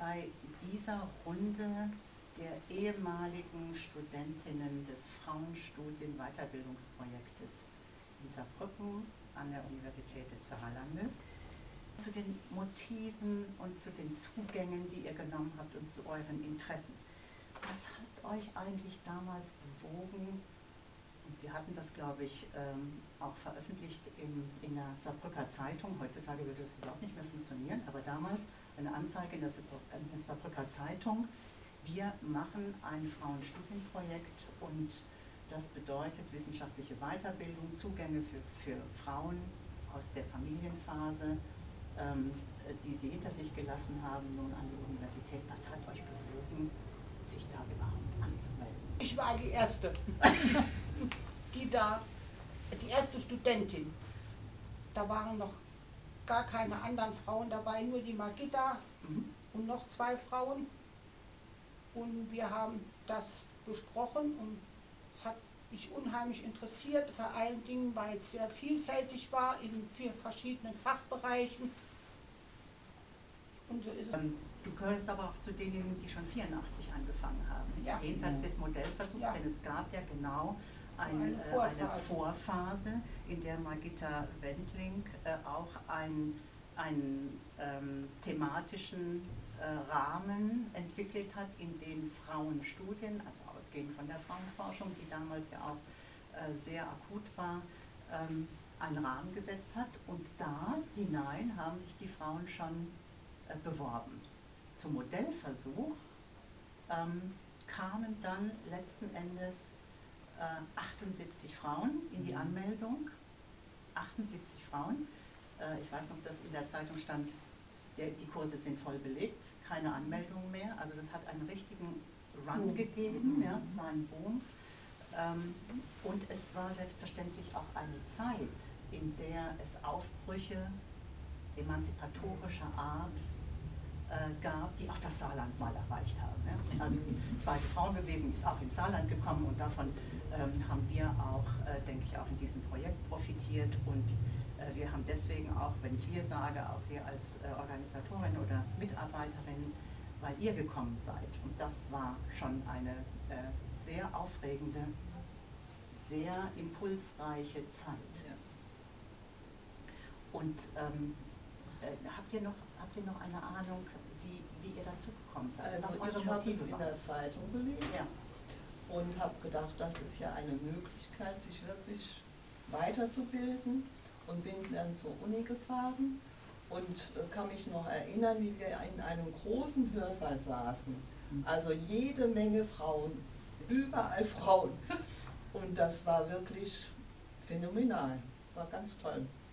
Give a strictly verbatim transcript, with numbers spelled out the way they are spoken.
bei dieser Runde der ehemaligen Studentinnen des Frauenstudien-Weiterbildungsprojektes in Saarbrücken an der Universität des Saarlandes. Zu den Motiven und zu den Zugängen, die ihr genommen habt und zu euren Interessen. Was hat euch eigentlich damals bewogen? Und wir hatten das, glaube ich, ähm, auch veröffentlicht in, in der Saarbrücker Zeitung. Heutzutage würde das überhaupt nicht mehr funktionieren, aber damals eine Anzeige in der Saarbrücker Zeitung. Wir machen ein Frauenstudienprojekt und das bedeutet wissenschaftliche Weiterbildung, Zugänge für, für Frauen aus der Familienphase, ähm, die sie hinter sich gelassen haben, nun an die Universität. Was hat euch bewogen, sich da überhaupt anzumelden? Ich war die Erste, die da, die erste Studentin. Da waren noch gar keine anderen Frauen dabei, nur die Margitta mhm. und noch zwei Frauen. Und wir haben das besprochen und es hat mich unheimlich interessiert, vor allen Dingen, weil es sehr vielfältig war in vier verschiedenen Fachbereichen. Und so ist es. Du gehörst aber auch zu denjenigen, die schon vierundachtzig angefangen haben, ja. jenseits des Modellversuchs, ja. denn es gab ja genau eine, eine, Vorphase. eine Vorphase, in der Margitta Wendling äh, auch ein einen ähm, thematischen äh, Rahmen entwickelt hat, in den Frauenstudien, also ausgehend von der Frauenforschung, die damals ja auch äh, sehr akut war, ähm, einen Rahmen gesetzt hat. Und da hinein haben sich die Frauen schon äh, beworben. Zum Modellversuch ähm, kamen dann letzten Endes äh, achtundsiebzig Frauen in die Anmeldung. achtundsiebzig Frauen. Ich weiß noch, dass in der Zeitung stand, der, die Kurse sind voll belegt, keine Anmeldungen mehr. Also das hat einen richtigen Run mhm. gegeben, ja, es war ein Boom. Ähm, und es war selbstverständlich auch eine Zeit, in der es Aufbrüche emanzipatorischer Art äh, gab, die auch das Saarland mal erreicht haben. Ja. Also die zweite Frauenbewegung ist auch ins Saarland gekommen und davon ähm, haben wir auch, äh, denke ich, auch in diesem Projekt profitiert. Und wir haben deswegen auch, wenn ich wir sage, auch wir als äh, Organisatorin oder Mitarbeiterin, weil ihr gekommen seid. Und das war schon eine äh, sehr aufregende, sehr impulsreiche Zeit. Ja. Und ähm, äh, habt ihr noch, habt ihr noch eine Ahnung, wie, wie ihr dazu gekommen seid? Also was eure ich habe es Motive in der Zeitung gelesen ja. und habe gedacht, das ist ja eine Möglichkeit, sich wirklich weiterzubilden. Und bin dann zur Uni gefahren und äh, kann mich noch erinnern, wie wir in einem großen Hörsaal saßen. Also jede Menge Frauen, überall Frauen. Und das war wirklich phänomenal, war ganz toll.